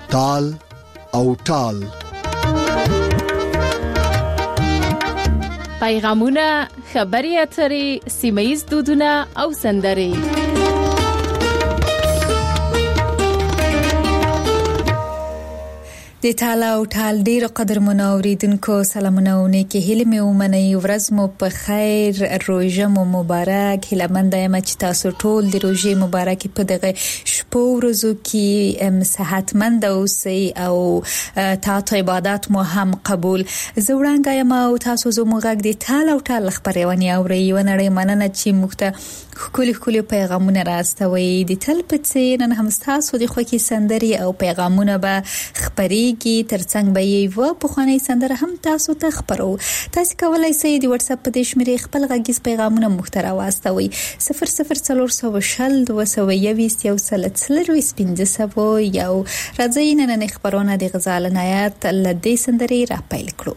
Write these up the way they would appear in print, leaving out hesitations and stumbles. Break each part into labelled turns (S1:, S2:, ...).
S1: تال او ټال.
S2: پیغامونه، خبري اترې، سیمه‌ییز دودونه او سندرې.
S3: د تال او ټال ډیر قدرمنو اوریدونکو سلامونه او نیکی هیله مې ومنئ. ورځ مو په خیر، روژه مو مبارک. هیله مند یم چې تاسو ټول د روژې مبارک په دغه شپو ورځو کې صحتمند اوسئ او تاسو عبادت مو هم قبول. زه وړاندې یم او تاسو زموږ غږ د تال او ټال خبرونه اورئ. ونړۍ مننه چې موږ ته خولي پیغامونه راستوي. د تل په څیر نن هم تاسو د خوږی سندري او پیغامونه به خبري کی ترڅنګ به یو په خواني سندره هم تاسو ته خبرو. تاسو کولای شئ د واتس اپ په دې شمیرې خپل غږیز پیغامونه محتوا واستوي 00420 یو راځي نن خبرونه د غزال نایات لدې سندري را پیل کړو.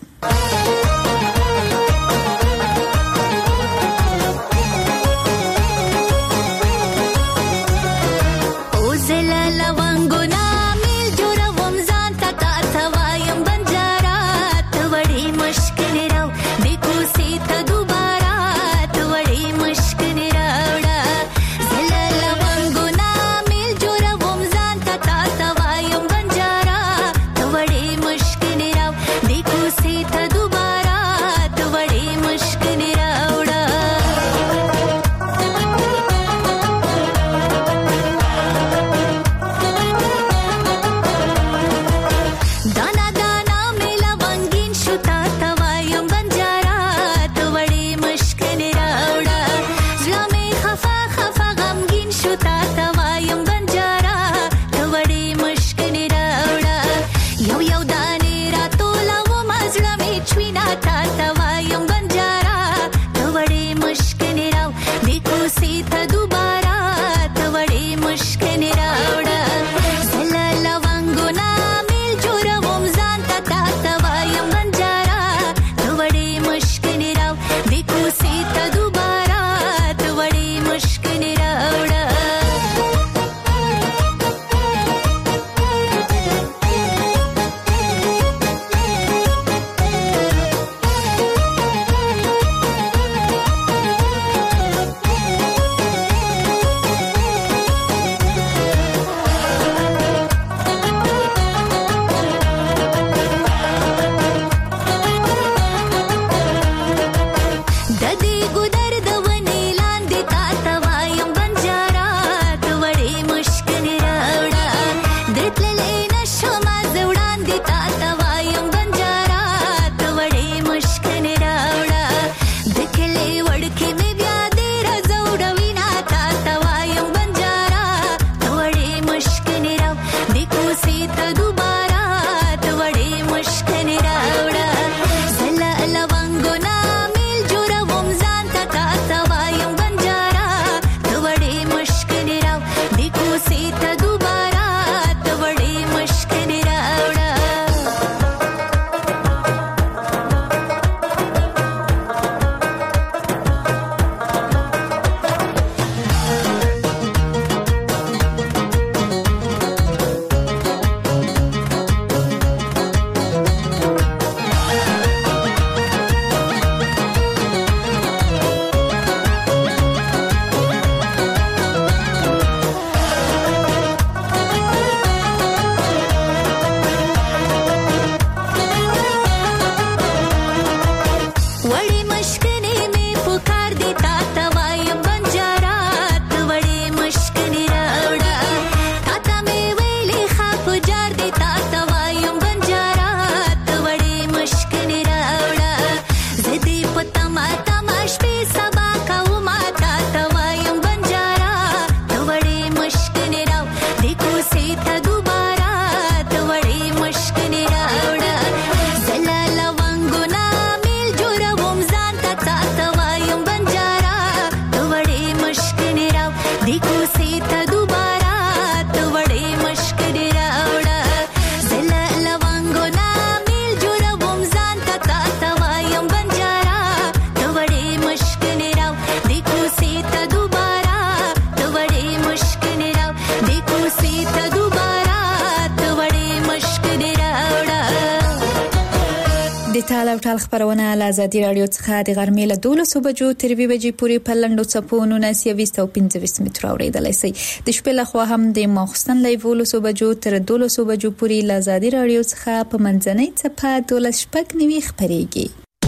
S3: ټال خبرونه له ازادي رادیو څخه د غرمې له 12 بجو تر 2 بجې پورې په لندو چپونو 29 متر اوریدلای شي. د شپې له خوا هم د ماخستن له 12 بجو تر 12 بجو پورې له ازادي رادیو څخه په منځنۍ چپه 12 خبريږي.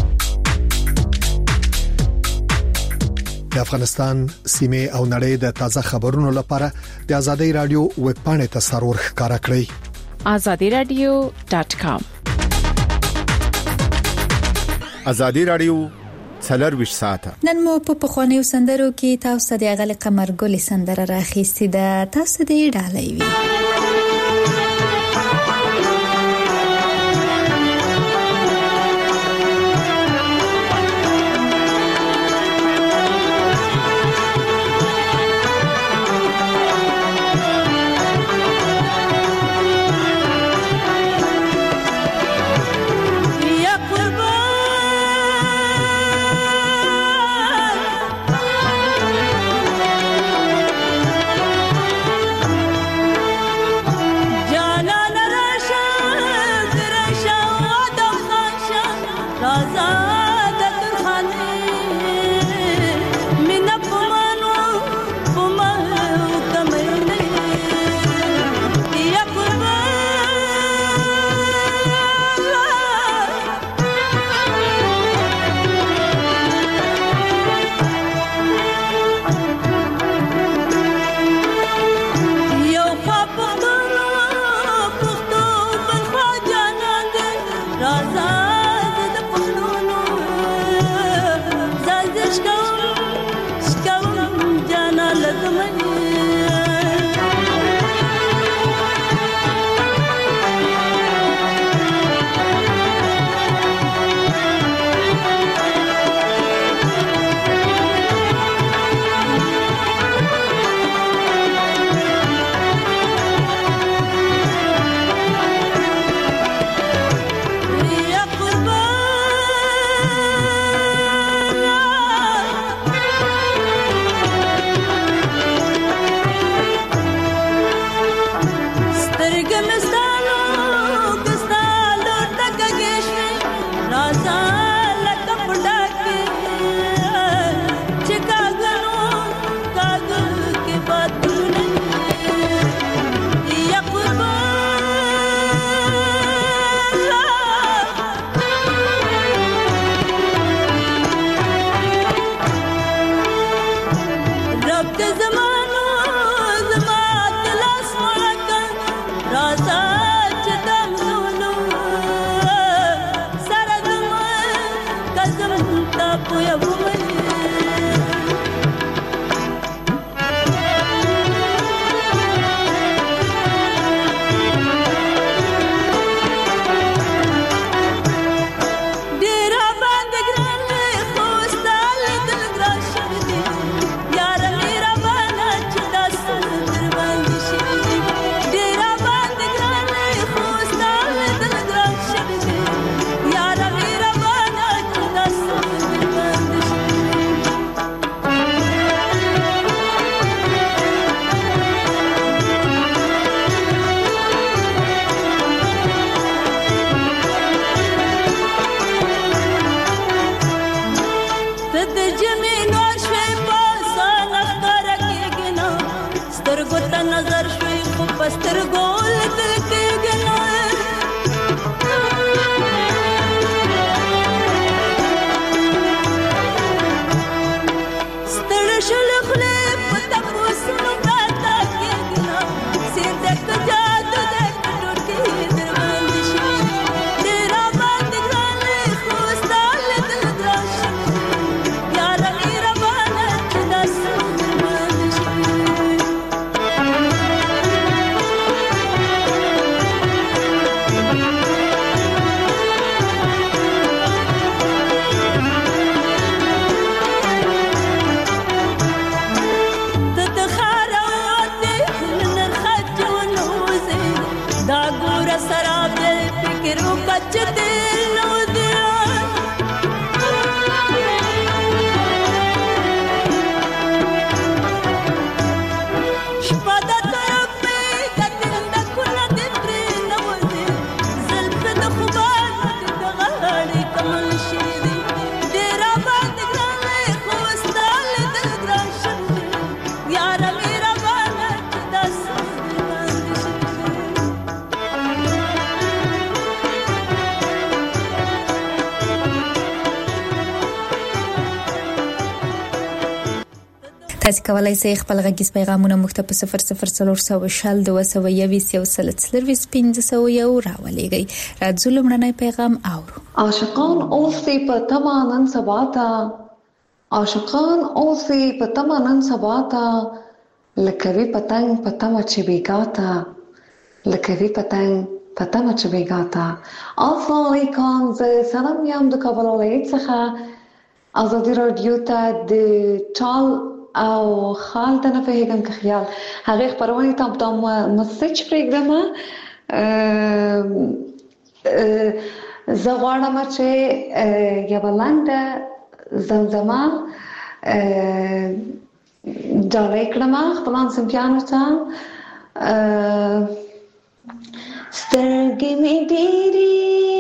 S1: د افغانستان سیمه او نړۍ د تازه خبرونو لپاره د ازادي رادیو ویب پاڼې ته سرور ښکارا کړئ.
S2: azadiradio.com.
S4: ازادي رادیو 24 ساعته.
S3: نن مو په پخوانیو سندرو کې تاسو د اغل قمر ګل سندره راخېستې ده. تاسو دې ډالۍ وي. تاسو کولای شئ خپل غږیز پیغامونه موږ ته په 0042201501 راولېږئ. راځو لمړنی پیغام اورو.
S5: عاشقان اوسې په تمه نن سبا ته، عاشقان اوسې په تمه نن سبا ته، لکوي پتنګ په تمه چې بیګا ته، لکوي پتنګ په تمه چې بیګا ته. السلام علیکم، زه سلام یم د کابل ولایت څخه. ازادي رادیو ته د ټال او خال ته نه فهمیدم که خیال هغه خبرونه تام مسج پروګرام زه غواړم چې یو لاندې زمزمه ډالۍ کړم خپلان سمپیانو ته. سترګې مې ډېرې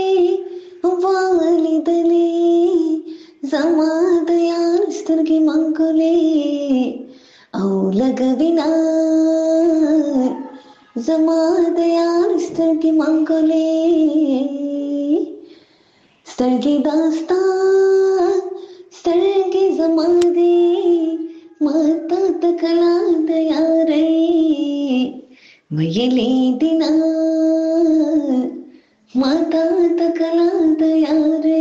S5: ولیدلې، زما د یار سترګې منګولې او لګوینا، زما د یار سترګې منګولې، سترګې داستا سترګې زما دې ماته تکلا د یارې ویلې دینا، ماته تکلا د یارې.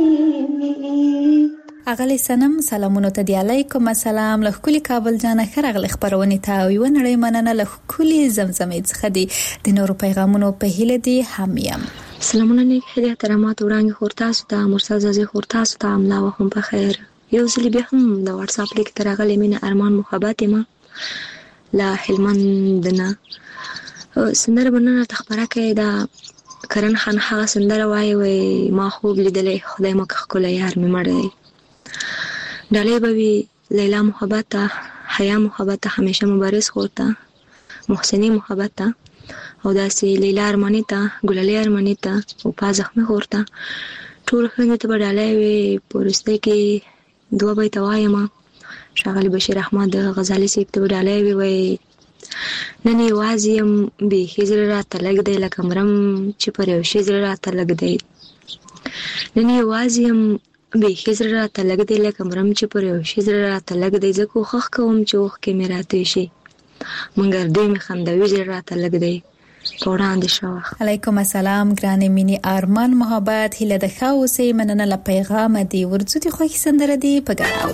S3: اغلی سنم سلامونو ته دی علیکم السلام. له کلی کابل جانه خرغله خبرونه ته یو نړۍ مننه له کلی زمزمې څخه دی د نورو پیغامونو په هیله دی همیم.
S6: سلامونه نیک هدیه احترامات وړاندې خورتاسو ته مرسل زازي خورتاسو ته املا وهم په خیر. یو ځل بیا هم د واتس اپ لیک ترغله مینه ارمان محبت ما لا هلمندنا سندره بننه تخبره کې دا کرن خان هغه سندره وای ما خوب لیدلې خدای مکه خل یار مې مړ دی. ډالۍ بوي لیلا محبت حیا محبت همیشه مبارز خورتا محسنی محبت او داسې لیلا ارمانی ته ګلالي ارمانی ته او پازخمه خورتا ټول خلک ته ډالۍ وي. پرسته کې دوه بیت وایم شاغلی بشیر احمد غزالی سیب ته ډالۍ وي نن یوازې به هجر را تلګ دی لکه مرم چې پر یو شی زړه را تلګ دی، نن یوازې به هجر را تلګ دی لکه مرم چې پر یو شی زړه را تلګ دی. زه کوښښ کوم چې وخت کې مې راته شي مګر دې مې خندوي زړه را تلګ دی. وړاندې شو.
S3: علیکم السلام ګرانې مینی ارمان محبت هله د خاوسې مننه ل پیغام دی ورڅو دي خو سندره دی په ګاو.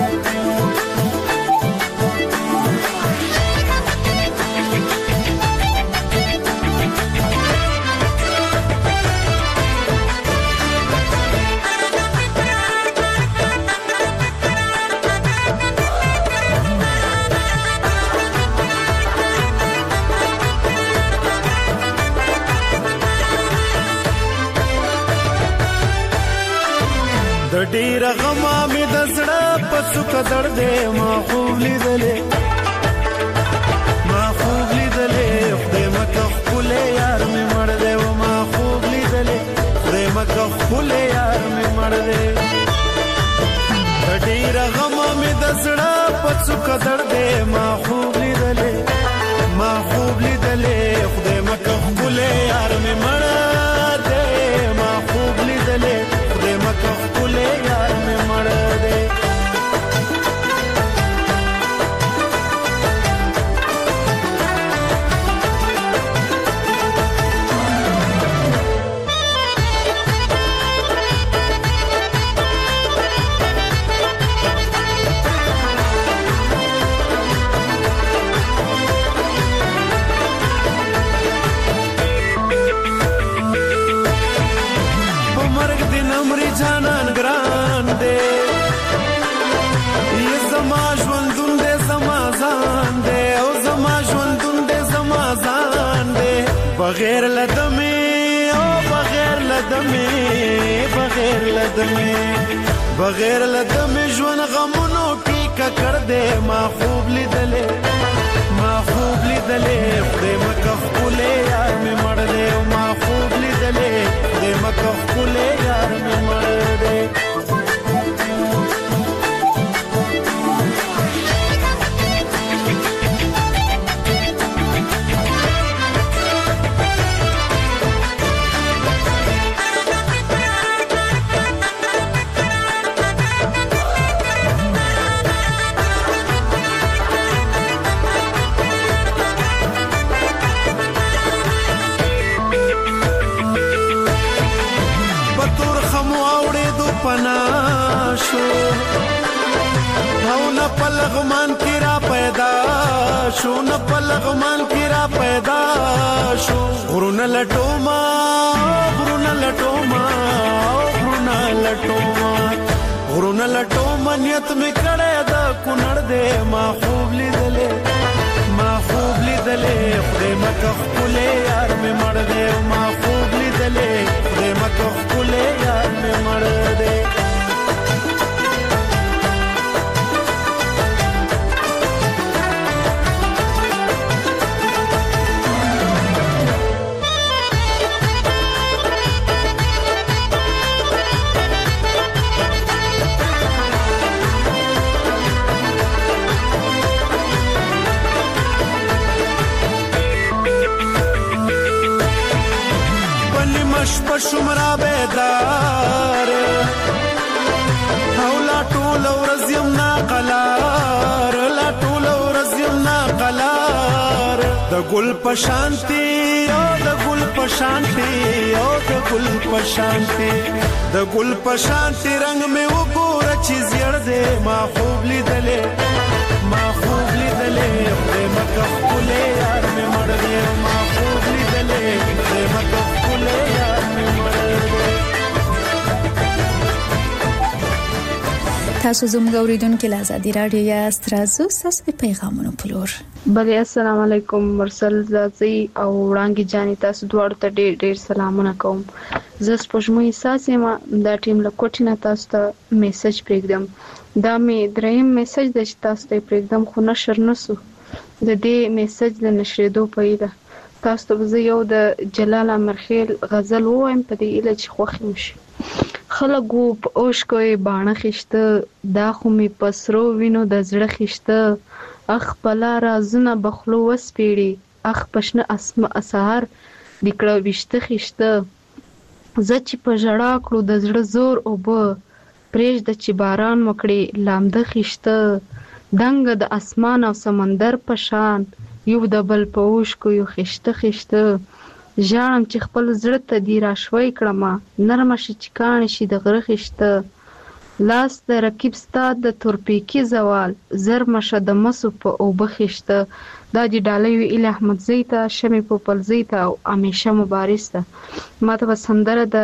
S7: ډیر غما مې د زړه په څوک درده ما خوب لیدلې خدای مکه خپل یار مې مړ دی و ما خوب لیدلې خدای مکه خپل یار مې مړ دی. ډیر غما مې د زړه په څوک درده ما خوب لیدلې خدای مکه خپل یار مې مړ دی ما خوب لیدلې خدای مکه خپل یار مې مړ دی. جانان ګران دې یې زما ژوندون دې زما ځان دې او زما ژوندون دې زما ځان دې بغیر لدمه او بغیر لدمه ژوند غمونو کې ککړ دې ما خوب لیدلې خدای مکه خپل یار مې مړ دې ما خوب لیدلې خدای مکه خپل یار مې مړ دې. فنا شو او نه پلغمان کی را پیدا شو نه پلغمان کی را پیدا شو غرونه لټوما غرونه لټوما غرونه لټوما غرونه لټوما نیت می کړه دا کونړ دې ما خوب لیدلې خدای مکه خپلې یار می مړ دې ما خوب لیدلې خدای مکه خپلې یار می مړ دې شمرا بیدار او لا ټول ورځ یم ناقلار لا ټول ورځ یم ناقلار د ګل پشانتی او د ګل پشانتی او د ګل پشانتی د ګل پشانتی رنگ می وګوره چې زیړ دې ما خوب لیدلې خدای مکه خپلې یار می مړ دې ما خوب لیدلې خدای مکه خپلې یار می مړ دې
S3: تاسو زموږ اوریدونکو له آزادي رادیو یا سترازو تاسو د پیغامونو پلور
S8: بله السلام علیکم مرسل زازي او وړانګي جاني تاسو دواړو ته ډېر سلامونه کوم زه سپوږمۍ ساسي ما دا ټیم له کوټینا تاسو ته میسج پرېږدم دا می دریم میسج د تاسو ته پرېږدم خو نشر نسو د دې میسج د نشریدو په اړه تاسو ته زه یو د جلال امرخیل غزل وایم په دې اله چې خوښ مشي خلګو په اوش کوي باڼه خشته دا خو می پسرو وینو د زړه خشته اخ پلا رازونه بخلو وسپیړي اخ پښنه اسمه اسهر دکړه وشته خشته ز چې په جړا کړو د زړه زور او به پرېږ د چې باران وکړي لامده خشته دنګ د اسمان او سمندر په شان یو د بل په اوش کوي خشته ژاړم چې خپل زړه ته دی راشوي کړم نرمه شي چې کان شي د غره خشته لاس د رقیب ستاد د تورپیکی زوال زر مشه د مسو په او بخشته دا دی ډالۍ ویل احمد زیتا شمه په پل زیتا او همیشه مبارزه ماته وسندره د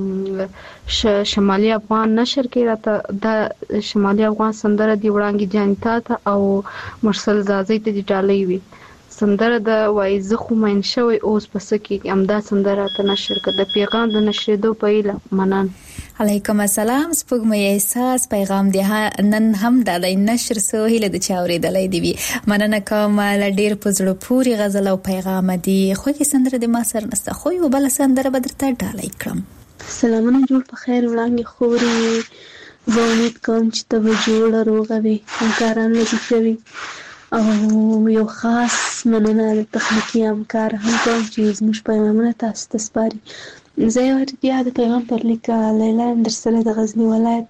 S8: شمالي افغان نشر کې راته د شمالي افغان سندره دی وړانګي جانتا ته او مرسل زازي ته دی ډالۍ وی سندره د وایزه خو مین شوی اوس پس کې امدا سندره ته نشر کړه د پیغام د نشریدو په اله منن
S3: علیکم السلام سپوږمۍ احساس پیغام دی نن هم د نشر سهیل د چاورېدلې دی مننه کوم ډیر پزړه پوری غزل او پیغام دی خو کې سندره د ما سر نسته خو یو بل سندره بدرته ډالۍ کړم
S9: سلامونه جوړ په خیر وړاندې خوري زه امید کوم چې ته به جوړ روغه وي همکاران لږ کوي او یو خاص مننه د تخنیکی همکار هم کوم چې زموږ پیغامونه تاسو ته سپاري زه یو بیا د پیغام پر لیکه لیلا درسره د غزنی ولایت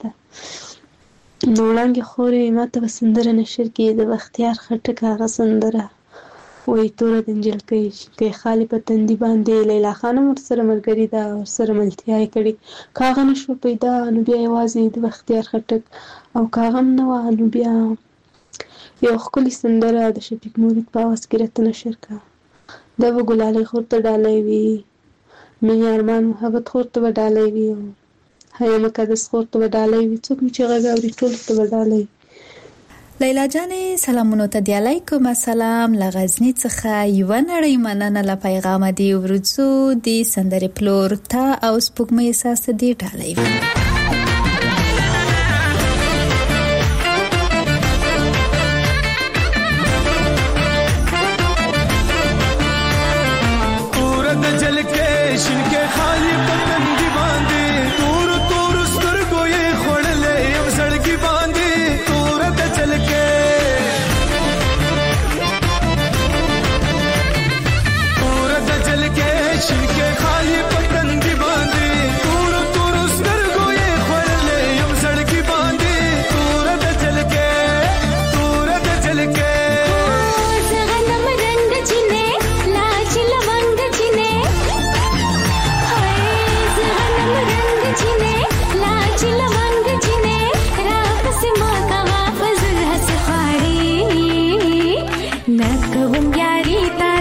S9: نو وړاندې خوري ماته سندره نشر کې د بختیار خټک هغه سندره وې تور د انجل کې خالی په تندي باندې لیلا خانم سره مرګري دا سره ملتیا کړي کاغه نشو پیدا نو بیا یوازې د بختیار خټک او کاغه نو بیا یو خپل سندره د شفیق مورید په واس کې راتنه نشر کا دا وګلالي خورته ډالۍ وی مې ارمان محبت خورته ډالۍ وی هيا مقدس خورته ډالۍ وی څوک چې غاوري ټول ته ډالۍ
S3: لیلا جانې سلامونه ته دی علیکم السلام لغزنی څخه یو نړۍ مننه ل پیغام دی ورڅو دی سندره پلور تا او سپوږمۍ احساس دی ډالۍ وی
S7: شنکه خالی پتن دی باندې تور تور سترګو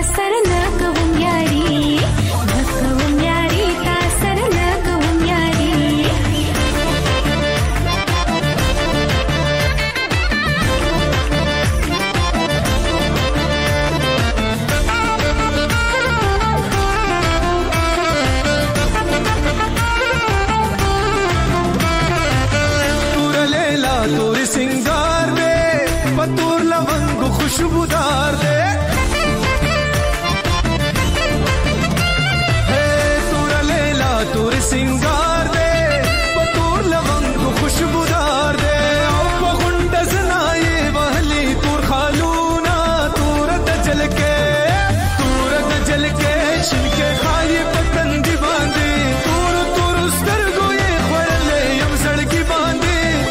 S10: سر نه کوم یاري نه کوم یاري تا سر نه کوم یاري
S7: तोर सिंगार दे पतूर लवंग खुशबूदार दे तोर लेला तोर सिंगार दे पतूर लवंग खुशबूदार दे गुंड सनाए वहली तोर खालूना तोर दजल के छिलके खाली पतंगी बांधे तोर तोर उस्तर गोए खोले यम सड़की बांधे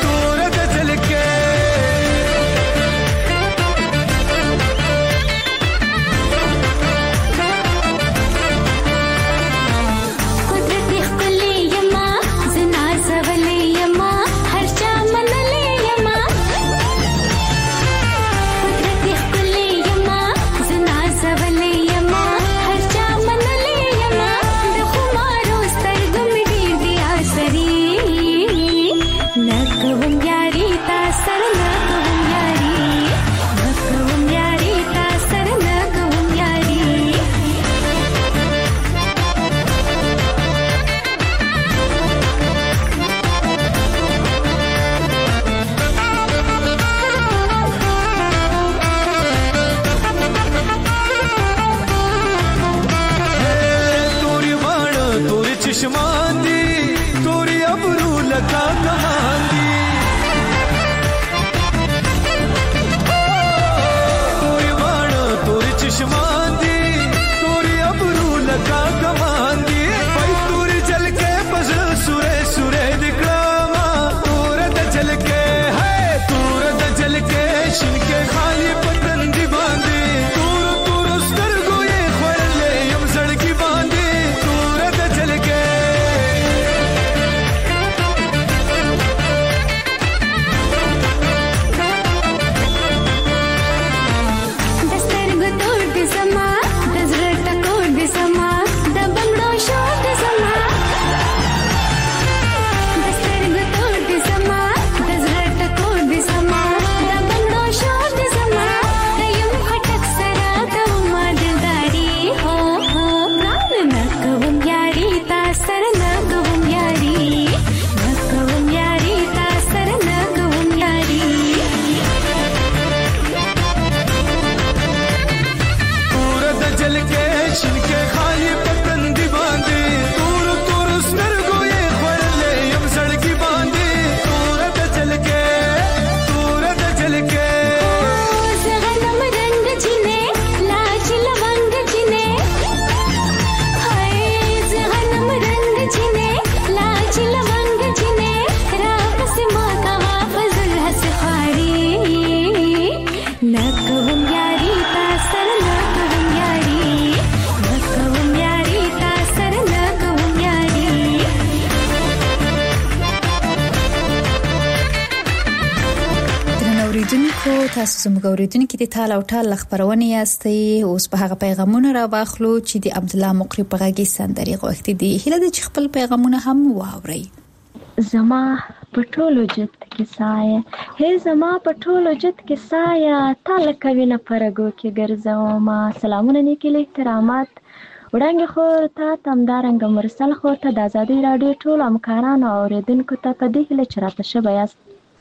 S3: تاسو زموږ اوریدونکو د تال او ټال خبرونه یاستئ اوس په هغه پیغامونه را واخلو چې د عبد الله مقری په غږی سندري غوښتي دي هله د خپل پیغامونه هم واوري
S6: زما پټولو جت کې سایه هي زما پټولو جت کې سایه تال کوي نه پرګو کې ګرځاو ما سلامونه نیکي له احترامات وړاندې خو ته تمدارنګ مرسل خو ته د آزادي رادیو ټول امکانانو اوریدونکو ته په دې له چرته شبياست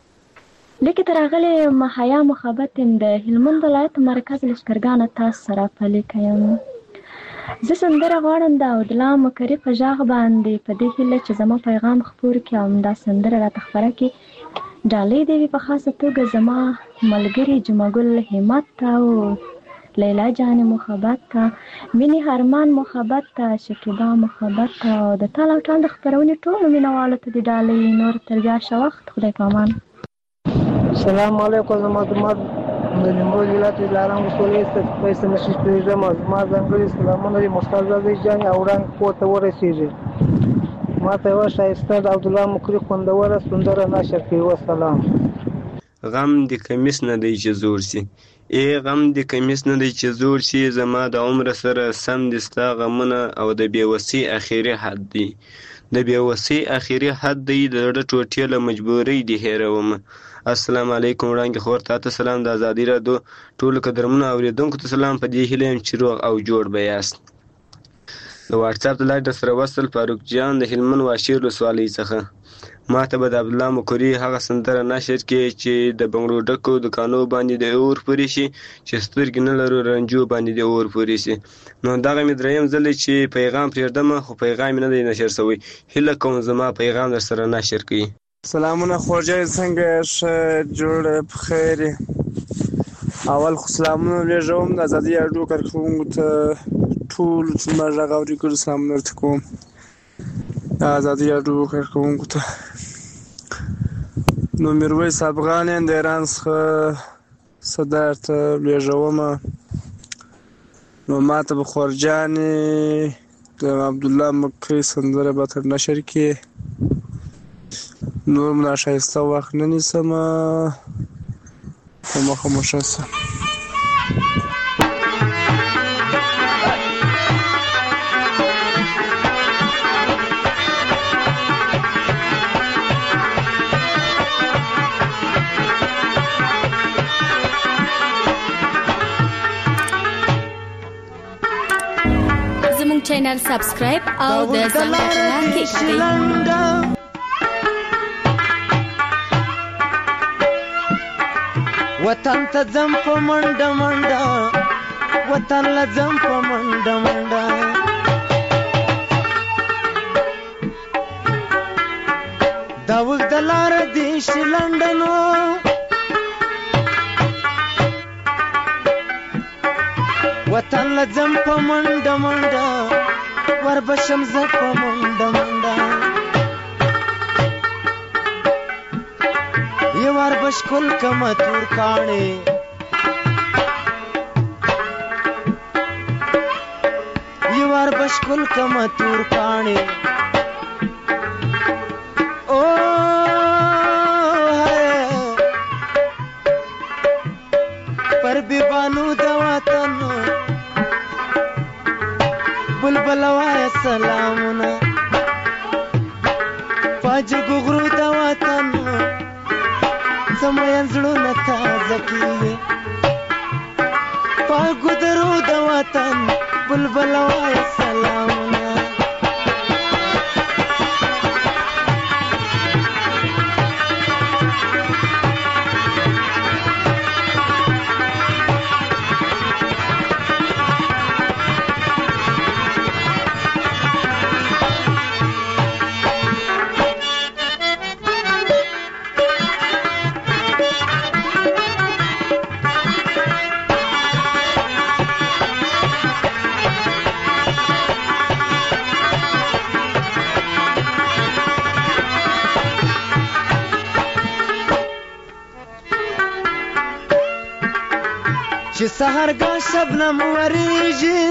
S6: لیکي ترغله محیا محبت د هلمند ولایت مرکز لشکرګان تاسو سره پلیکایم زه سندره غواړم د عبد الله مقری په ژغ باندې په دې هله چې زما پیغام خبر کړم دا سندره را تخبره کې ډالې دی په خاصه توګه زما ملګری جمعګل همت او لیلا جان محبت تا مینی هرمان محبت تا شکیبا محبت تا د تال او ټال خبرونه ټول مینوالو ته دی ډالې نور ترګه وخت خدای پامان
S11: السلام علیکم زما د نیمروز ولایت لارام ولسوالۍ پیسې نشي پیژم ما څنګه سلامونه دي مستعد جان اوران کوته ورسېږي ما ته وشایسته د عبد الله مقری خوندوره سندره نشر کوي والسلام
S12: غم د کمیس نه دی چې زور سي ای غم د کمیس نه دی چې زوړ شي زما د عمر سره سم دي ستا غمونه او د بېوسۍ اخري حد دی د بېوسۍ اخري حد دی د زړه ټوټې له مجبورۍ دې هېرومه. السلام علیکم وړانګې خور ته سلام. د ازادي راډیو ټولو قدرمنو اورېدونکو ته سلام. په دې هیله یم چې روغ او جوړ به یاست. د واټساپ د لارې درسره وصل فاروق جان د هلمند واشیر ولسوالۍ څخه. ما ته به د عبدالله مکري هغه سندره نشر کړي چې د بنګړو ډکو دکانو باندې د اور پورې شي چې سترګې نه لرو رنجو باندې د اور پورې شي. نو دغه مې دریم ځل چې پیغام پرېږدم خو پیغام نه دی نشر شوی. هیله کوم زما پیغام در سره نشر کړي.
S13: سلامونه خورجای څنګه ښه جوړ بخیر. اول خو سلامونه لېږم د ازادي راډیو کارکوونکو ته ټولو چې زما غږ اوري ګل سلامونه درته کوم. د ازادي راډیو کارکوونکو ته نو میرویس افغان یم د ایران څخه صدر ته لېږومه. نو ما ته به خورجانې د عبدالله مکري سندره به تر نشر کړي. نور ملا ښایسته وخت نه نیسمه په مخه مو ښه شه.
S2: زموږ چینل سبسکرایب او د زنګ بټن کې کړئ.
S14: وطن ته ځم په منډه منډه وطن له ځم په منډه منډه دا اوږده لاره دې شي لنډه نو وطن له ځم په منډه منډه وربشم زه په منډه منډه یو وار بشکل کما تور کاڼې یو وار بشکل کما تور کاڼې او پر بیبانو د وطن بلبل وای سلامونه فاجګو غرو د وطن سموین زړونه تازه کیږي پاګو درو د وطن بلبل وای سلامونه چې سحرګاه شبنم وریږي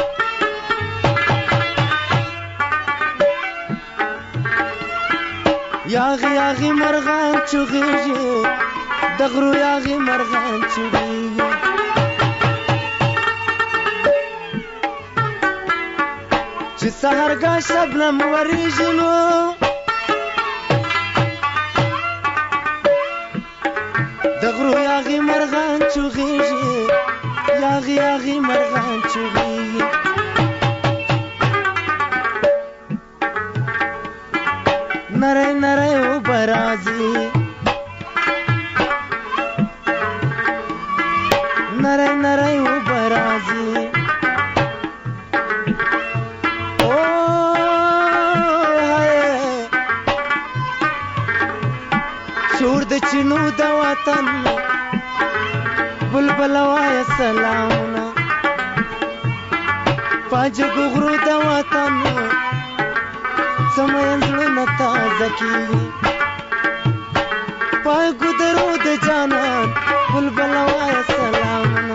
S14: یاغي یاغي مرغان چغېږي د غرو یاغي مرغان چغېږي چې سحرګاه شبنم وریږي نو د غرو یاغي مرغان چغېږي یاغي یاغي مرغان چغېږي نری نری اوبه راځي نری نری اوبه راځي او شور د چینو د وطن بلبل وای سلامونه پاجګو غرو د وطن سمین زړونه تازه کیږي پاګو درو د جانان بلبل وای سلامونه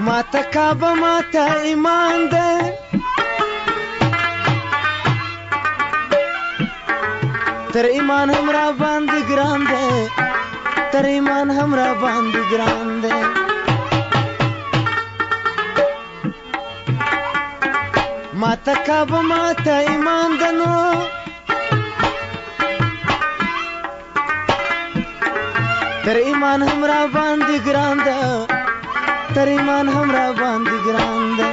S14: ماته کعبه ماته ایمان ده تر ایمان هم را باندې ګران ده تر ایمان هم را باندې ګران ده ماته کعبه ماته ایمان ده نو تر ایمان هم را باندې ګران ده تر ایمان هم را باندې ګران ده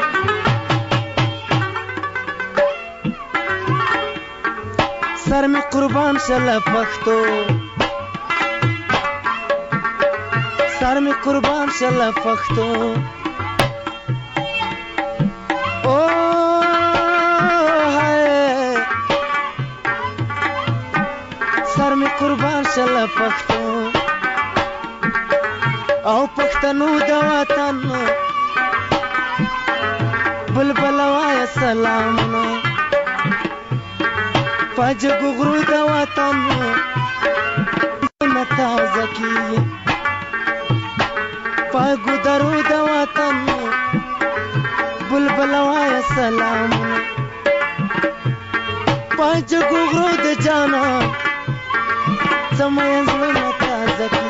S14: سر می قربان شله پښتو سر می قربان شله پښتو او هاي سر می قربان شله پښتو او پښتنو د وطن بلبل وای سلامونه پاجګو غرو د وطن نتا زکی پاګو درو د وطن بلبل وای سلامونه پاجګو غرو د جانا سمای زړه نتا زکی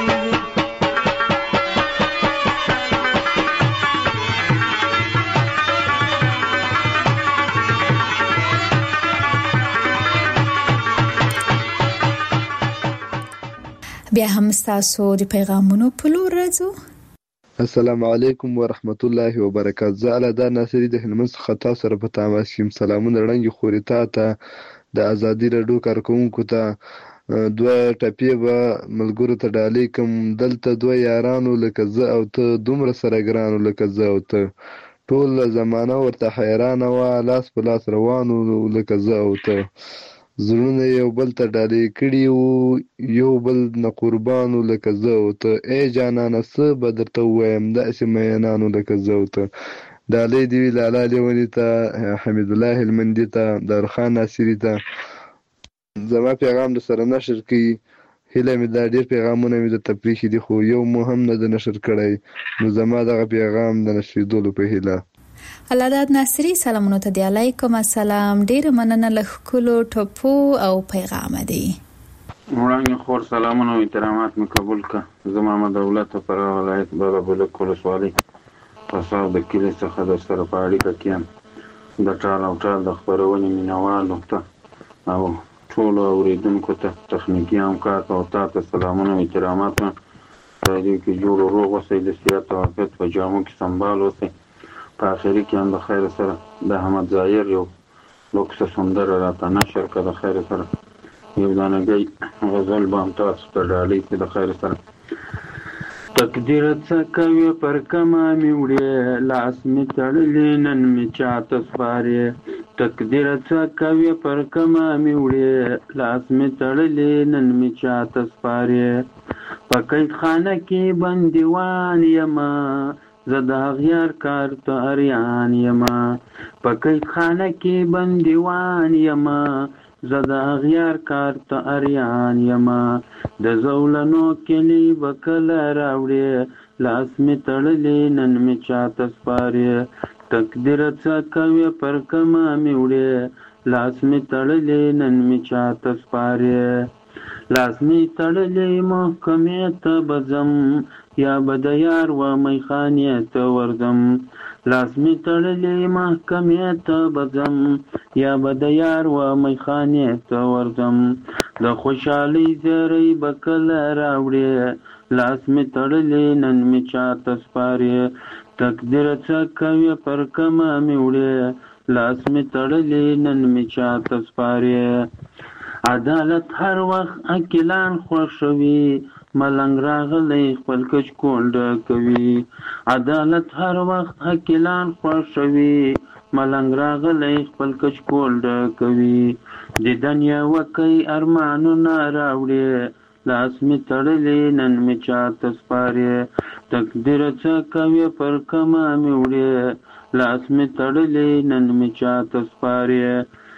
S3: بیا هم تاسو د پیغامونو په لور راځو.
S15: السلام علیکم ورحمت الله وبرکاته. زه الادا ناصری د هلمند څخه تاسو سره په تماس یم. سلامونه وړاندې خوري ته د ازادي راډیو کارکونکو ته دوه ټپې به ملګرو ته ډالۍ کوم. دلته دوه یارانو لکه زه او ته دومره سره ګرانو لکه زه او ته ټول زمانه ورته حیرانه وه لاس په لاس روانو لکه زه او ته زړونه یو بل ته ډالۍ کړي وو یو بل نه قربانو لکه زه او ته ای جانانه څه به درته ووایم داسې مینانو لکه زه او ته. ډالۍ دې وي لالا لیوني ته حمید الله هلمندي ته دارخان ناصري ته. زما پیغام د سره نشر کړي هیله مې دا ډېر پیغامونه مې درته پرېښي دي خو یو مو هم نه د نشر کړی نو زما دغه پیغام د نشریدلو په هیله.
S3: الاداد ناصری سلامونه ته دی. علیکم السلام. ډیره مننه له ښکلو ټپو او پیغام دی.
S16: وړاندې خور سلامونه او احترامات مې قبول کړه. زه محمد دولت پر ولایت بابا بلک ولسوالۍ قصاب د کلي څخه د سره په اړیکه کې یم. د ټال او ټال د خپرونې مینوالو ته او ټولو اورېدونکو ته تخنیکي همکار ته او تا ته سلامونه او احترامات مې راډیو کې جوړ و روغ اوسئ د صحت او عافیت په جامو کې سنبال اوسئ. په آخري کې هم د خیر سره د احمد ظاهر یو لوکسه سندره راته نشر کړه د خیر سره یو دانګۍ غزل به هم تاسو ته ډالۍ کړي د خیر سره. تقدیر څه کوي پر کمه مې وړې لاس مې تړلې نن مې چاته سپارې. تقدیر څه کوي پر کمه مې وړې لاس مې تړلې نن مې چاته سپارې. په قید خانه کې بندیوان یمه زه د اغیار کار ته اریان یمه. په قید خانه کې بندیوان یمه زه د اغیار کار ته اریان یمه. د زولنو کلی به کله راوړې لاس مې تړلې نن مې چاته سپارې. تقدیر څه کوي پر کمه مې وړې لاس مې تړلې نن مې چاته سپارې. لاس مې تړلې محکمې ته به ځم یا به د یار و میخانې ته ورځم. لاس مې تړلې محکمې ته به ځم یا به د یار و میخانې ته ورځم. د خوشحالۍ زیری به کله راوړې لاس مې تړلې نن مې چاته سپارې. تقدیر څه کوي پر کمه مې وړې لاس مې تړلې نن مې چاته سپارې. عدالت هر وخت عاقلان خوښوي ملنګ راغلی خپل کچ کونډه کوي. عدالت هر وخت عاقلان خوښوي ملنګ راغلی خپل کچ کونډه کوي. دیدن یې وکئ ارمانونه راوړې لاس مې تړلې نن مې چاته سپارې. تقدیر څه کوي پر کمه مې وړې لاس مې تړلې نن مې چاته سپارې.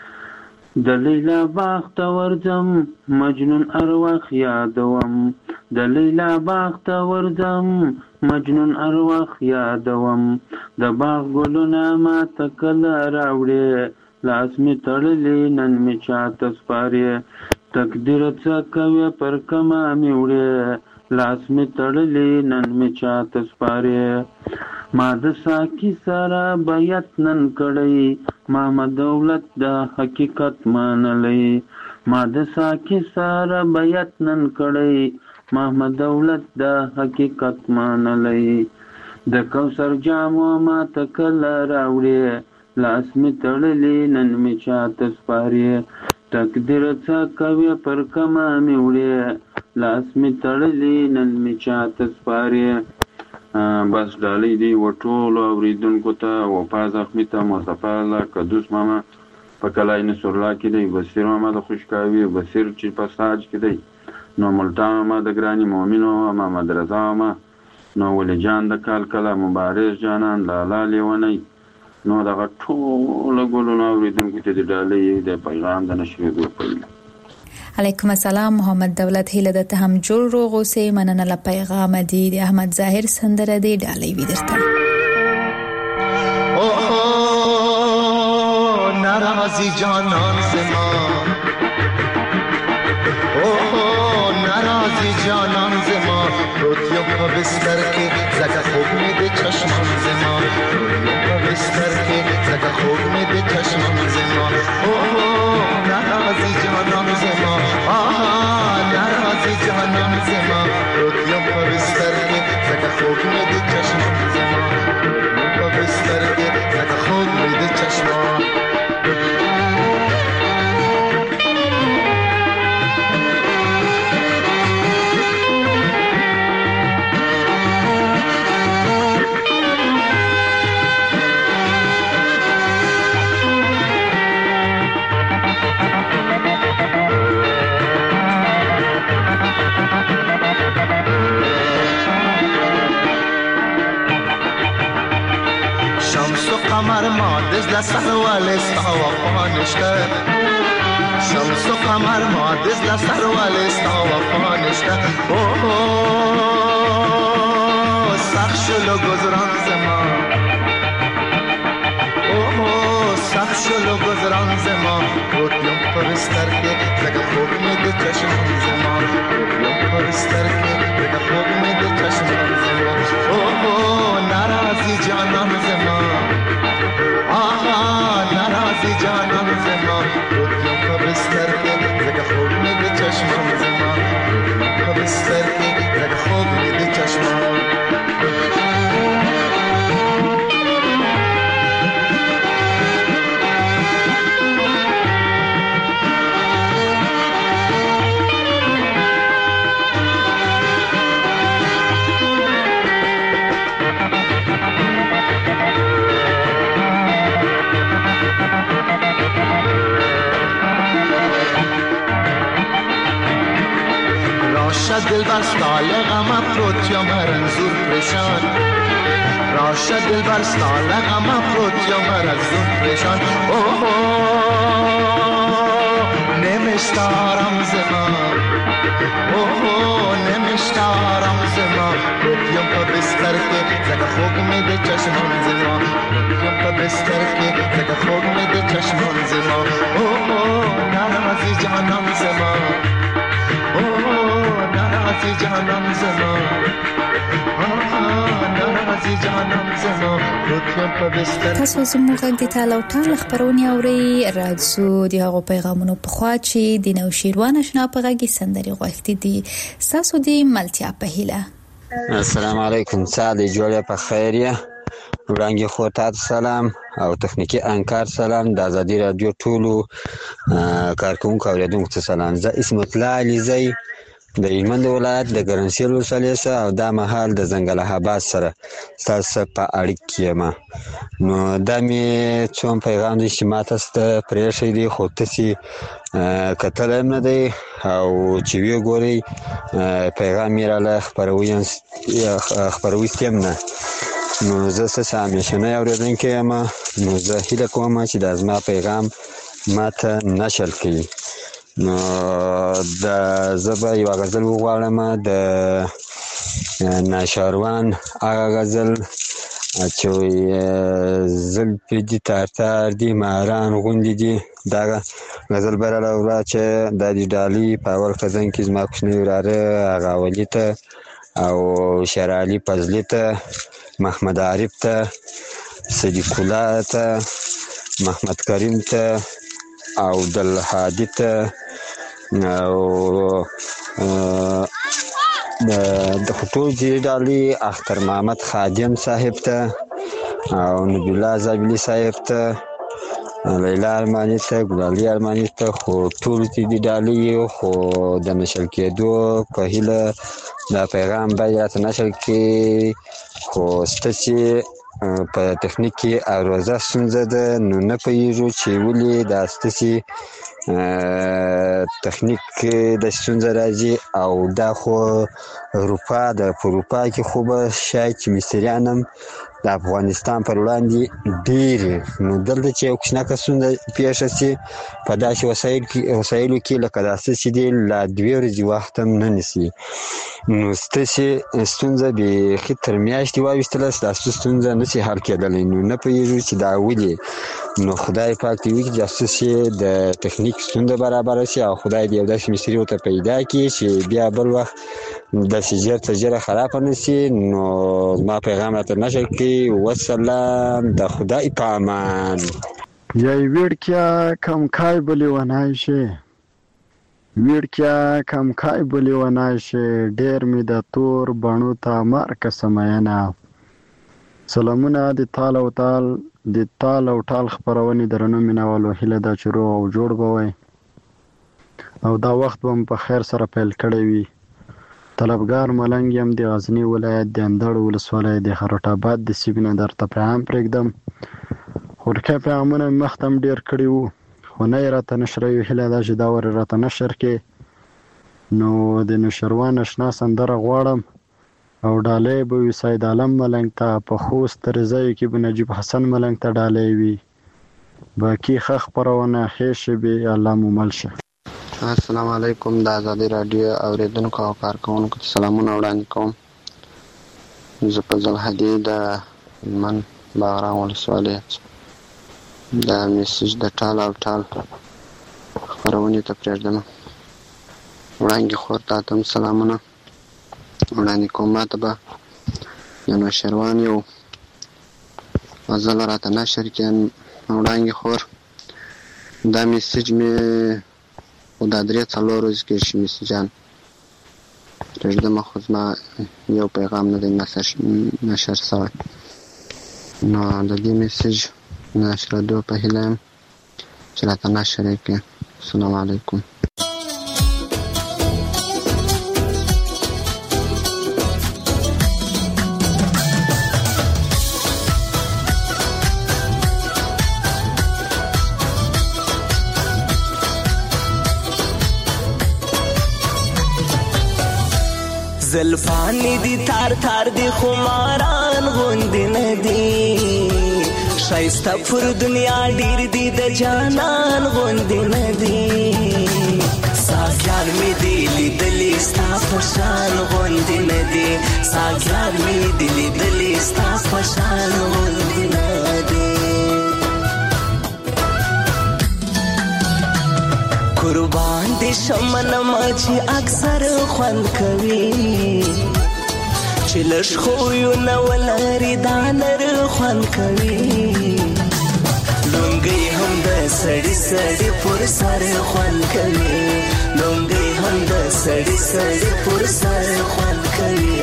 S16: د لیلا باغ ته ورځم مجنون هر وخت یادوم. د لیلا باغ ته ورځم مجنون ارواح یادوم د باغ ګلونه ماته کله راوړې لاس مې تړلی نن مې چاته سپارې تقدیر څه کوې پر کمه مې وړې لاس مې تړلی نن مې چاته سپارې ما د ساقي سره بیعت نن کړی ما دولت د حقیقت منلی ما د ساقي سره بیعت نن کړی ما دولت د حقیقت منلی د کوثر جامو ما ته کله راوړې لاس مې تړلی نن مې چاته سپارې تقدیر څه کوې پر کمه مې وړې لاس مې تړلی نن مې چاته سپارې بس ډالۍ دی و ټولو اورېدونکو ته وفا زخمي ته مصطفی الله قدوس ماما په کلای نصر الله کې دی بصیر ماما د خوشکاوي بصیر چې په ساج کې دی نو ملتان ماما د ګراني مؤمنو محمد رضا ماما نو ولی جان د کال کله مبارز جانان لالا لیونی نو دغه ټولو ګلونو اورېدونکو ته د ډالۍ د پیغام د نشریدو پیل
S3: علیکم السلام محمد دولت هیله ده ته هم جوړ روغ اوسې مننه له پیغام دی د احمد ظاهر سندره دی ډالۍ وی درته
S17: اوه ناراضی جانان زما اوه ناراضی جانان زما روتیو په بستر کې زکه خوب مې د چشمان زما روتیو په بستر کې زکه خوب مې د چشمان زما اوه ناراضی جانان زما ناراضی جانان زما روتیو په بستر کې زکه خوب مې د چشمان زما روتیو په بستر کې زکه خوب مې د چشمان قمر ما دز لسر ولستا وفانشته شمس و قمر ما دز لسر ولستا وفانشته اوه سخت شلو گذران زما اوه سخت شلو گذران زما روتیم پرستر که زگه خوب می ده چشمان زما روتیم پرستر که زگه خوب می ده چشمان زما اوه ناراضی جانان زما ناراضی جانان زما روتیم په بستر کې زکه خوب مې د چشمان زما روتیم په بستر کې زکه خوب مې د چشمان دل بر سال غم افروت یا مرنزور پریشان راشد دل بر سال غم افروت یا مرنزور پریشان اوه نمیشتارم زما اوه نمیشتارم زما روتیم په بستر کې زکه خوب مې د چشمان زما روتیم په بستر کې زکه خوب مې د چشمان زما اوه ناراضی جانان زما ناراضی جانان زما ناراضی جانان زما روتیم په بستر
S3: تاسو زموږ د تاله ټال خبرونه اوري راځو د هغو پیغامونو په خوا چې د نو شیروان آشنا په غږی سندري غوښتي دي تاسو د ملتیا په هیله
S18: السلام علیکم ساده جوړه په خیریه وړاندې خو تاسو سلام او تخنیکی انکار سلام د ازادي رادیو ټولو کارکونکو اوریدونکو ته سلام زه اسمت الله علیزی د هلمند ولایت د ګرنسیل ولسوالۍ او د مهال د زنګل آباد سره تاسو په اړیکه یم نو د می څوم پیغام دي چې ماته ست پرېښې دي خو تاسو کتل نه دی او چې وی ګوري پیغام یې را خبروي ستیم نه نو زه سامي شنه اوریدونکو یم نو زه هیله کوم چې د ازما پیغام ماته نشل کړي نو د زبا یو غزل وغواړم د ناشاروان هغه غزل چې زلفې دي تار دي ماران غوندې دي، دا غزل به راوړه چې دا د ډالۍ په اول خزان کې زما کوچنی وراره هغه ولي ته او شرعلي فضلي ته، محمد عارف ته، صدیق الله ته، محمد کریم ته او عبدالهادي ته او د ټول دې ډالۍ اختر محمد خادم صاحب ته او نبی الله زابلي صاحب ته، لیلا ارماني ته، ګلالي ارماني ته، خو ټول دې ډالۍ خو د نشر کېدو په هیله دا پیغام باید نشر کې، خو ستاسې په تخنیک کې اروزه ستونزه ده، نو نه پوهېږو چې ولې دا ستاسې تخنیک د ستونزه راځي او دا خو اروپا ده، په اروپا کې خو به شاید چې مصریان هم د افغانستان پر وړاندې ډېرې، نو دلته چې یو کوچنکه ستونزه پیښه شي په داسې وسایلو کې لکه دا ستاسې دي لا 2 ورځې وخت هم نه نیسي، نو ستاسې ستونزه بیخي تر میاشتې واویستله ستاسو ستونزه نشي حل کېدلی، نو نه پوهېږو چې دا ولې، نو خدای پاک دې وکړي چې ستاسې د تخنیک ستونزه برابره شي او خدای دې یو داسې مستري ورته پیدا کړي چې بیا بل وخت داسې ژر تر ژره خرابه نه شي. نو زما پیغام راته نشر کړي. وسلام، د خدای په امان.
S19: یای ویړکیا کم کای بلی ونای شي، ویړکیا کم کای بلی ونای شي، ډیر می د تور بڼو ته مارکه سمینه. سلامونه د تال او ټال خبرونه درنو مینوالو، هیله دا چې روغ او جوړ بوي او دا وخت هم په خیر سره پیل کړی وي. طلبګار ملنګ یم د غزنی ولایت د اندړ ولسوالۍ د خروټ آباد د سیبینه درته پیغام پرېږدم. خورکه پیغامونه مختم ډیر کړي وو خو نه یې راته نشروي، هیله دا چې دا ور راته نشر کې. نو د نشروان اشنا سندره غواړم او ډالۍ به وي سید عالم ملنګ ته، په خوست رضایي کې به نجیب حسن ملنګ ته ډالۍ وي. باقي ښه خپرونه ښې شبې الله مو مل شه.
S20: السلام علیکم. د ازادي راډیو اوریدونکو او کارکونکو ته سلامونه وړاندې کوم. زه په زلحدي د هلمند باغران ولسوالۍ د میسج د ټال او ټال خپرونې ته پرېږدم. وړاندې خور ته هم سلامونه وړاندې کوم. ماته به د نوشروان یو غزل راته نشر کړي وړاندې خور. دا میسج مې خو دا 3-4 ورځې کې شي میسجان پرېږدم، خو زما یو پیغام نه دی نشر شوی. نو د دې میسج نشرېدو په هیله یم چې راته نشر یې کړي. السلام علیکم.
S21: زلفانی دی تار تار دی خماران غوندی ندی، شایسته پر دنیا ډیر دی د جانان غوندی ندی. ساګیان می دی لیدلی ستا پشان غوندی ندی، ساګیان می دی لیدلی ستا پشان غوندی ندی. قربان دی شمنم چې اکثر خوند کوي، چې لږ خویونه ولري دا نر خوند کوي. لونګۍ هم د سړي سړي پر سر خوند کوي، لونګۍ هم د سړي سړي پر سر خوند کوي.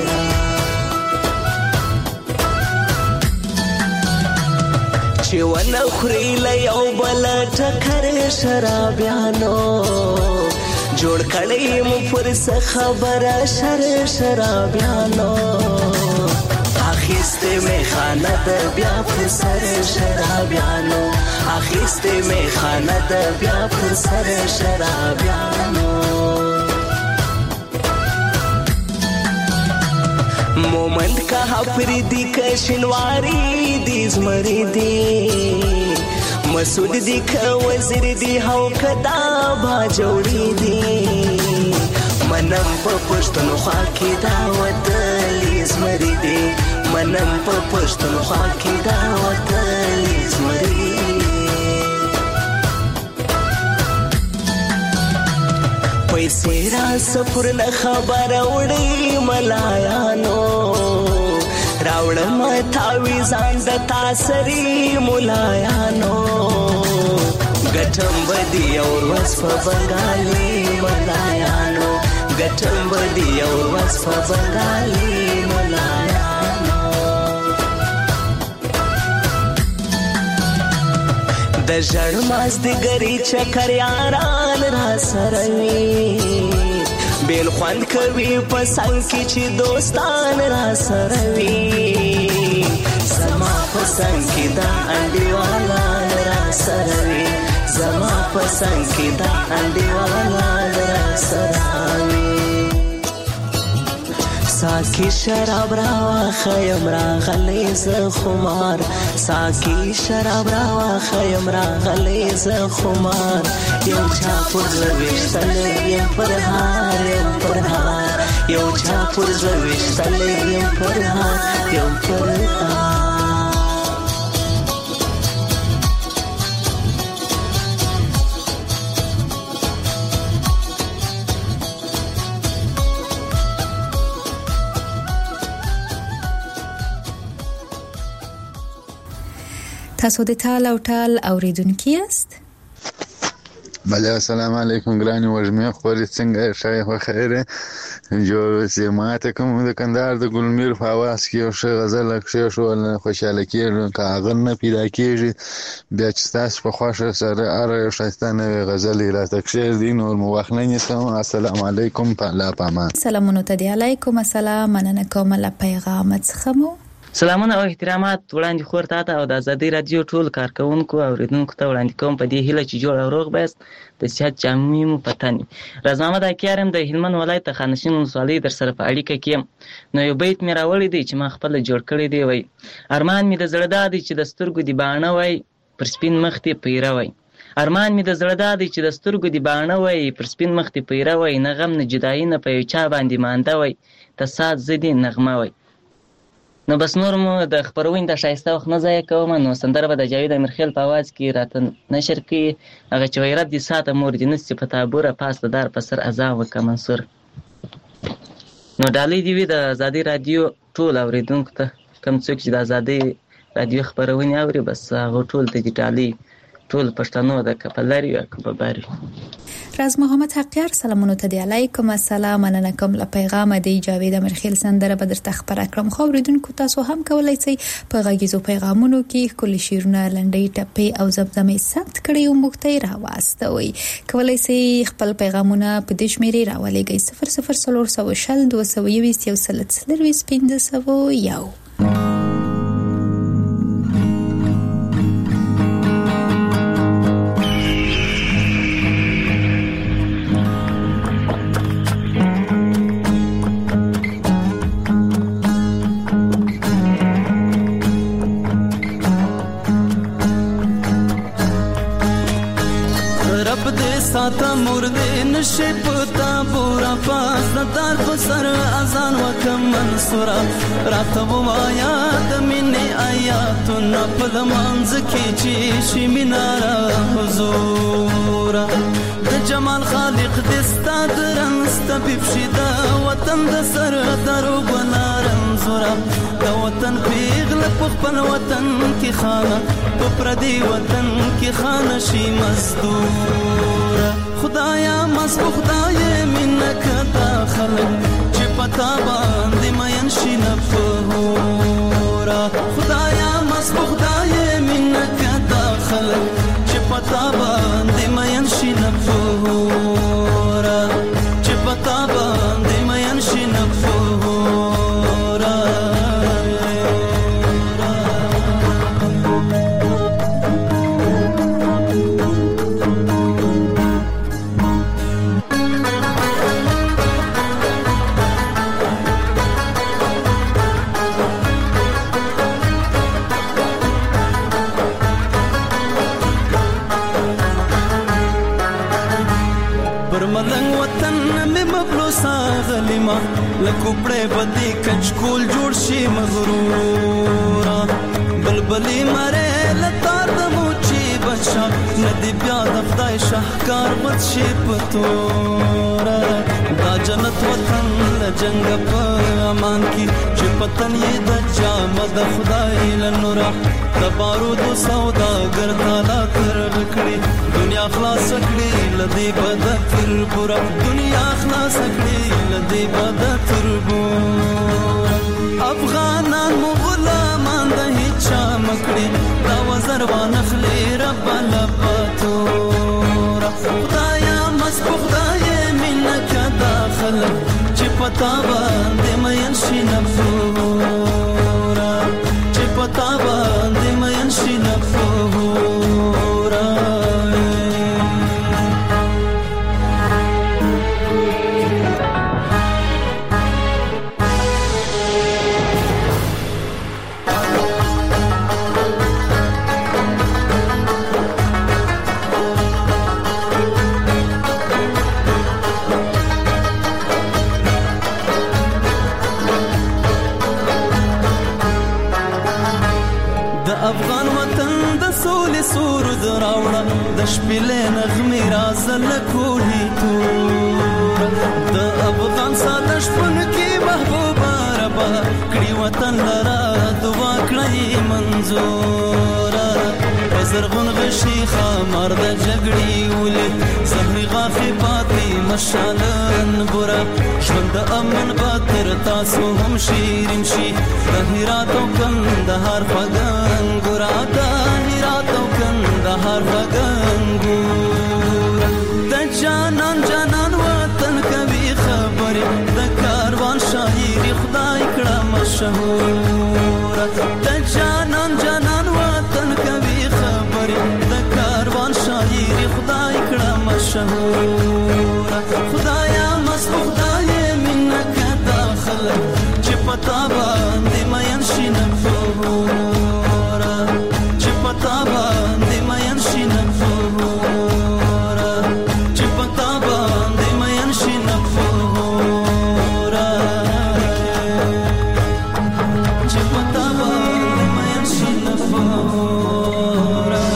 S21: چې ونه خوري له یو بل ټکر شرابیانو، جوړ کړی مو پر څه خبره شرابیانو. اخیستې مې خانه د بیا پر سر شرابیانو، اخیستې مې خانه د بیا پر سر شرابیانو. مومند کا پریدی که شنواری دی زمری دی، مسعود دی که وزیر دی هاو کدا با جوړی دی. منم په پښتونخوا کې دا وتلي زمري دي منم په پښتونخوا کې دا وتلي زمري پیسې را سفر نه خبره وړي ملایانو راوړم تاویزان د تاسري ملایانو ګټم بدی اور وس په بنګالي ملایانو ګټم بدی اور وس په بنګالي ملایانو د ژړ مازدیګري چکر یاران را سره وي بیل خوند کوي په څنګ کې چې دوستان را سره وي زما په څنګ کې دا انډیوالان را سره وي زما په څنګ کې دا انډیوالان را سره وي ساکی شراب راواخیم راغلی زه خمار ساکی شراب راواخیم راغلی زه خمار یو چا پر زه ویشتلی یم پر هار یم پر هار یو چا پر زه ویشتلی یم پر هار یم پر هار
S3: تاسو د ټال او ټال اوریدونکي یاست؟
S1: بله السلام علیکم ګرانې وږمې خورې څنګه ښه خو خیره جوړ اوسې ماته کوم د کندهار د ګلمیر په اواز کې یو ښه غزل کښېښول خوشحاله کېږم که هغه نه پیدا کېږي بیا چې ستاسو په خوښه سره هره یو ښایسته نوې غزل یې راته کښېږدي نور مو وخت نه نیسم السلام علیکم په الله پامان
S3: سلامونه ته دی علیکم السلام مننه کوم له پیغامت څخه مو
S22: سلامونه او احترامات وړاندې خور ته او د ازادي رادیو ټول کارکونکو او اوریدونکو ته وړاندې کوم په دې هیله چې جوړ او روغ بایست د صحت جامې مو پتني راز محمد اکیارم د هلمند ولایت خانشین ولسوالۍ در سره په اړیکه کې نو یو بیت مې راوړی دی چې ما خپل جوړ کړی دی وای ارمان مې د زړه دی چې د سترګو دی باڼه وای پر سپین مخ ته پیره وای ارمان مې د زړه دی چې د سترګو دی باڼه وای پر سپین مخ ته پیره وای نه غم نه جدایي نه په یو چا باندې مانده وای تصاد زدي نغمه وای نو بس نور مو د خبرونې د ښایسته وخت نه ضایع کوم نو سندره به د جاوید امیرخیل په اواز کې راته نشر کړي هغه چې وایي رب دې ساته مور دې نسي په تابوره پاس د دار په سر اذان وکړه منصور نو ډالۍ دې وي د ازادي رادیو ټول اوریدونکو ته کوم څوک چې د ازادي رادیو خبرونې اوري بس هغه ټول ته دې ډالۍ ټول پښتنو د کپلاري او کباباري
S3: راز محمد حقیار سلامونه ته دی علیکم السلام مننه کوم له پیغام دی جاوید امیرخیل سندره به درته خبر کړم خو اوریدونکو تاسو هم کولای شئ په غږیزو پیغامونو کې کلی شیرونه لنډۍ ټپې او زمزمې ثبت کړئ او موږ ته راواستوئ کولای شئ خپل پیغامونه په دې شمیرې راولېږئ 00320
S7: ساته مرده نشي پتا پورا پاس دار په سر اذان وکم منصورا راته وایا د مینې آیاتونه په لمانځ کې چې شي مینارا حضور د جمال خالق دستا درنست بفشدا وطن د سر درو بنارم زورا د وطن پیغل په خپل وطن کې خانه په پردي وطن کې خانه شي مزدور خدایا مسبو خدای منک داخل چې پتا باندې مین شي نفورا خدایا مسبو خدای منک داخل چې پتا باندې مین شي نفورا چې پتا باندې مین شي نفورا ساغلی ما لکوپړې بدی کچ کول جوړ شي مغرورا بلبلی مره لتار د موچی بچا ندی بیا د خدای شاهکار بد شي پتورا دا جنت وطن لجنګ په امان کی چې پتن یې د جامد خدای لنورا د بارود سودا ګرځالا تر کړی دنیا خلاص کړی لدی بد تر پورا دنیا خلاص کړی لدی بد تر پورا افغانان مغلامان د هیچا مکړي دا وزر وانخلی رب لپاتورا خدایا مسبو خدای منک داخل چې پتا باندې مین شي نفورا چې پتا باندې مین شي نفورا افغان وطن د سولې سورود راوړه د شپېلې نغمې رازل کوهي تور د افغان ساده شپون کې محبوبه ربا کړي وطن لرا دعا کړی منظوره زرغون غشي خمر د جګړې ولې زهري غاخي پاتې مشالن ګورا ژوند د امن باتر تاسو هم شیرین شي د هرات او کندهار فغان ګورا د هرات او کندهار فغان ګورا د جانان جانان وطن کوي خبرې د کاروان شاعري خدای کړه مشهور د جانان جانان وطن کوي خبرې د کاروان شاعري خدای کړه مشهور خدایا مسبو خدای منک داخل چې پتا باندې مین شي نفورا چې پتا باندې مین شي نفورا چې پتا باندې مین شي نفورا چې پتا باندې مین شي نفورا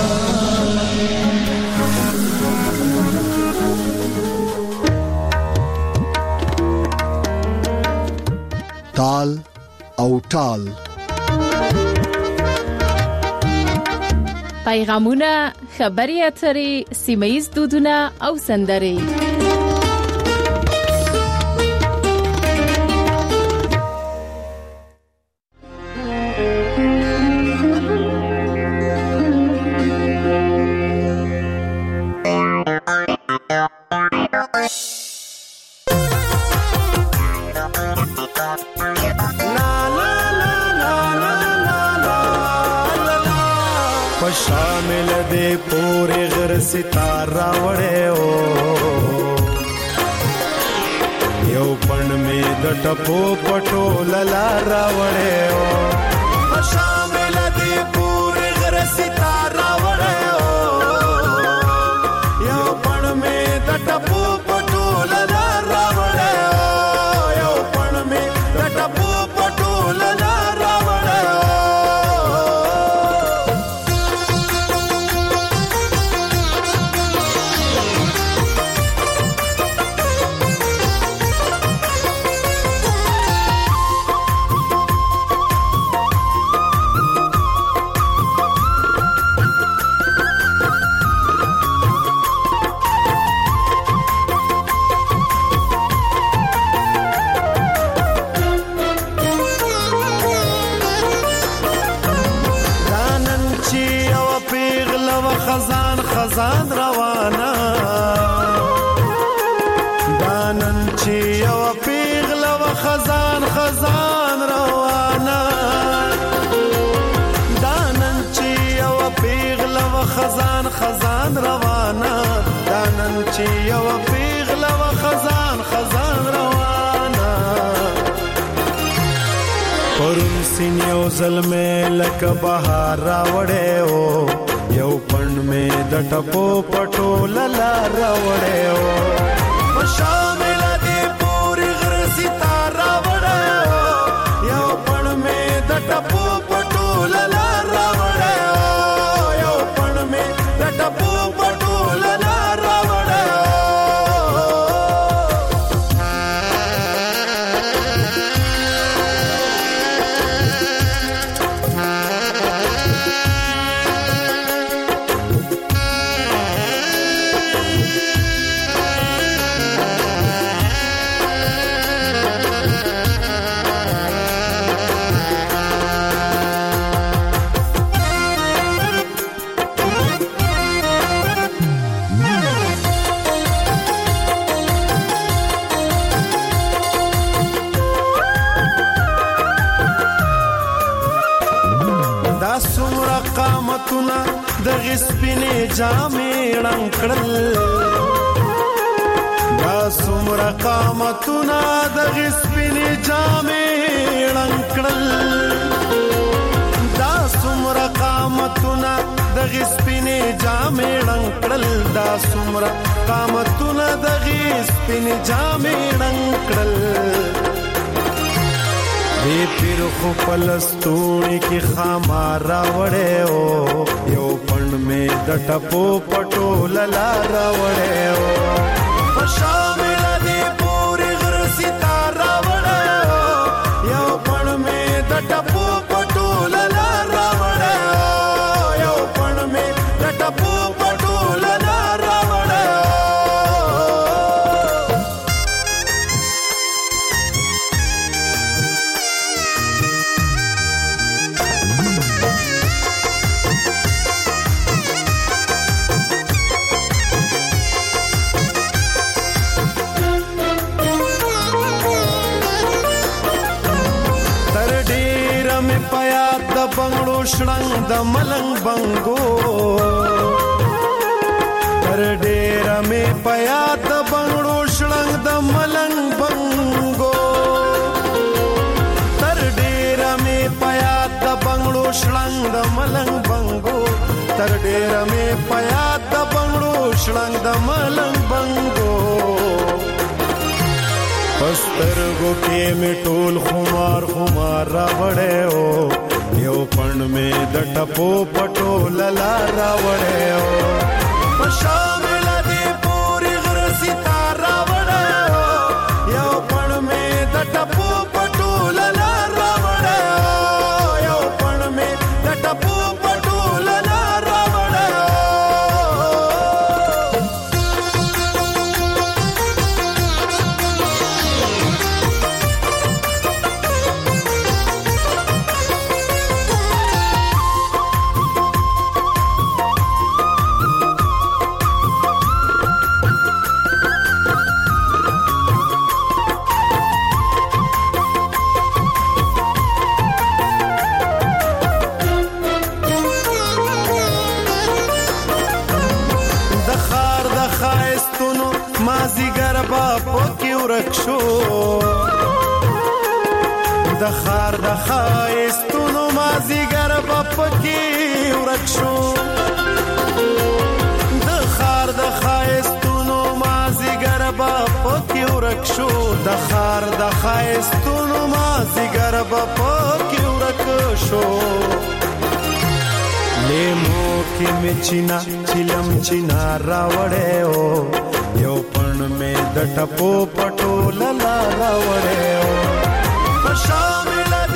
S4: تال او ټال
S5: پیغامونه خبري اترې سیمایي دودونه او سندرې
S7: شامل دے پورے غر ستارہ وڑے او یو پن میں د ټپو پټو للارا وڑے او شامل دے پورے غر ستارہ وڑے او یو پن میں د ټپو پټو للارا وڑے او یو پن میں د ټپو پټو للارا وڑے او خزان روانه دانن چې یو پیغله و خزان روانه دانن چې یو پیغله و خزان روانه دانن چې یو پیغله و خزان روانه پرون سین یو ظلمه لک بهار راوړې او یو پن میں د ټپو پټو للا راوړې او شامل دی پور څومره قامتونه د غسپینې جامې ړنګ کړل دا څومره قامتونه د غسپینې جامې ړنګ کړل دا څومره قامتونه د غسپینې جامې ړنګ کړل دا څومره قامتونه د غسپینې جامې ړنګ کړل دی پیر خو پلستوړي کې خامار راوړې او یو پڼ مې د ټپو پټو للا راوړې او په شامل دی پوری غر ستار راوړې او یو پڼ مې د ټپو پټو للا راوړې او یو پڼ مې د ټپو پټو للا راوړې بنگړو شړنګ د ملنګ بنګو تر ډېره مې پیا د بنگړو شړنګ د ملنګ بنګو تر ډېره مې پیا د بنگړو شړنګ د ملنګ بنګو تر ډېره مې پیا د بنگړو شړنګ د ملنګ بنګو پسترګو کې مې ټول خمار خمار راوړې او یو پڼ مې د ټپو پټو للا راوړې او په شامل دی پوری غر ستار راوړې او یو پڼ مې د ټپو پټو للا راوړې او یو پڼ مې د ټپو پټو للا راوړې د خار د خایستونو مازیګر په پکې ورک شو د خار د خایستونو مازیګر په پکې ورک شو د خار د خایستونو مازیګر په پکې ورک شو لیمو کې مې چینا چلم چینا راوړې او یو پڼ مې د ټپو پټو للا راوړې او په شامل